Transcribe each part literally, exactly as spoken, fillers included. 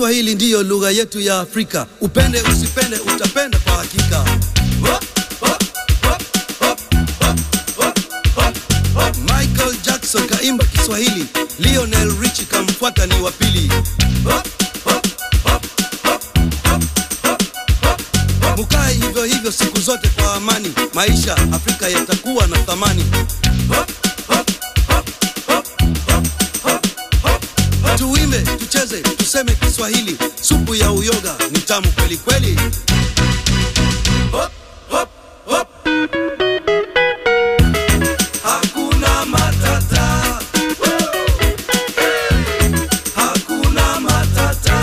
Kiswahili ndiyo lugha yetu ya Afrika. Upende usipende utapenda kwa hakika. Hop, hop, hop, hop, hop, hop, hop, hop. Michael Jackson kaimba Kiswahili, Lionel Richie kamfuata ni wa pili. Hop, hop, hop, hop, hop, hop, hop, hop. Mukae hivyo hivyo siku zote kwa amani, maisha Afrika yatakuwa na thamani. Hop, hop, hop, hop, hop, hop, hop. Tuimbe, tucheze, tuseme Kiswahili, supu ya uyoga ni tamu kweli kweli. Hop, hop, hop. Hakuna matata. Hakuna matata.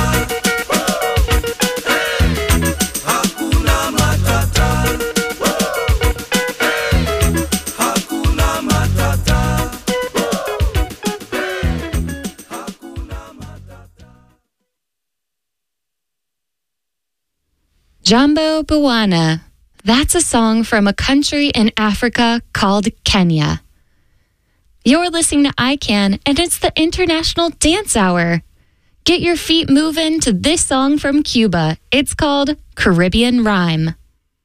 Hakuna matata. Hakuna matata. Jambo Bwana. That's a song from a country in Africa called Kenya. You're listening to I CAN, and it's the International Dance Hour. Get your feet moving to this song from Cuba. It's called Caribbean Rhyme.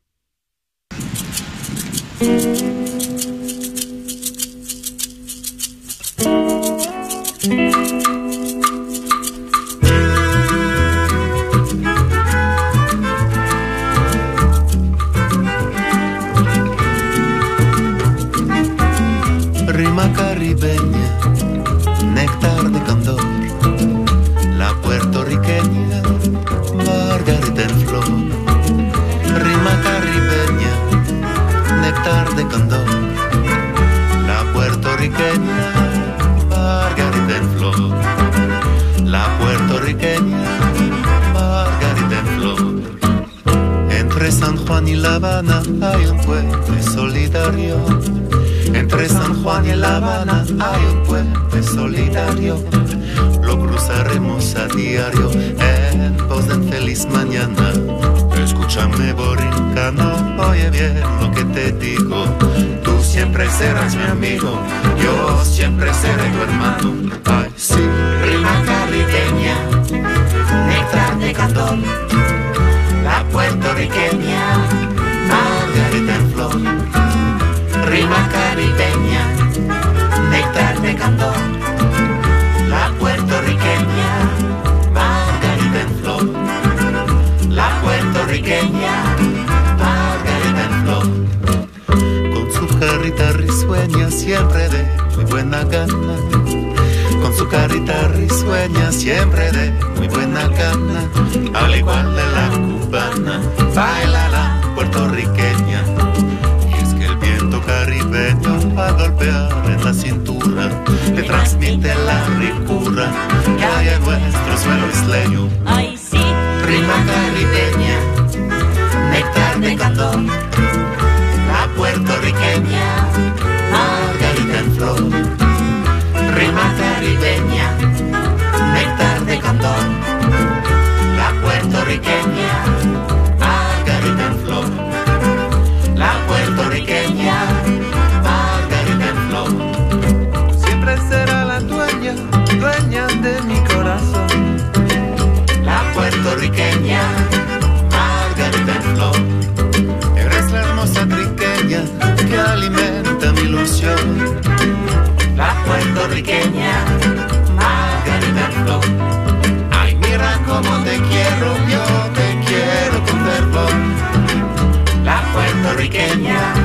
Rima caribeña, néctar de candor, la puertorriqueña, margarita en flor. Rima caribeña, néctar de candor, la puertorriqueña, margarita en flor. La puertorriqueña, margarita en flor. Entre San Juan y La Habana hay un puente solidario. Entre San Juan y La Habana hay un puente solidario. Lo cruzaremos a diario en pos de feliz mañana. Escúchame, borincano, oye bien lo que te digo. Tú siempre serás mi amigo, yo siempre seré tu hermano. Ay, sí. Rima caribeña, néctar de candor, la puertorriqueña, margarita en flor. Rima caribeña, néctar de candor, la puertorriqueña, margarita en flor. La puertorriqueña, margarita en flor. Con su carita risueña siempre de muy buena gana. Con su carita risueña siempre de muy buena gana. Al igual de la cubana, baila la puertorriqueña. Caribeño va a golpear en la cintura, le transmite la ricura que hay en nuestro suelo isleño. Ay, sí. Rima caribeña, néctar de candor, la puertorriqueña, margarita en flor. Rima caribeña, néctar de candor, la puertorriqueña, margarita en flor. La puertorriqueña, margarita en flor. Siempre será la dueña, dueña de mi corazón. La puertorriqueña, margarita en flor. Eres la hermosa triqueña que alimenta mi ilusión. La puertorriqueña, margarita en flor. Ay, mira cómo te quiero, yo te quiero con fervor. La puertorriqueña,